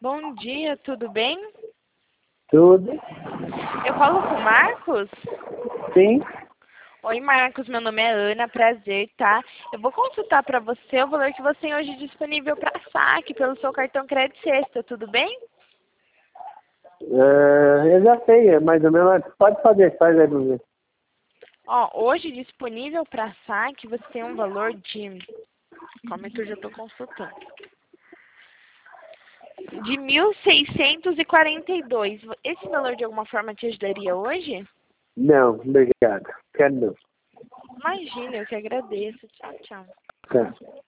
Bom dia, tudo bem? Tudo? Eu falo com o Marcos? Sim. Oi, Marcos, meu nome é Ana, prazer, tá? Eu vou consultar para você o valor que você tem hoje disponível para saque pelo seu cartão Crédito Sexta, tudo bem? Eu já sei, é mais ou menos. Mas pode fazer, faz aí pra ver. Ó, hoje disponível para saque você tem um valor de... Calma aí que eu já estou consultando. De 1.642. Esse valor de alguma forma te ajudaria hoje? Não, obrigado. Quero não. Imagina, eu que agradeço. Tchau, tchau. Tá.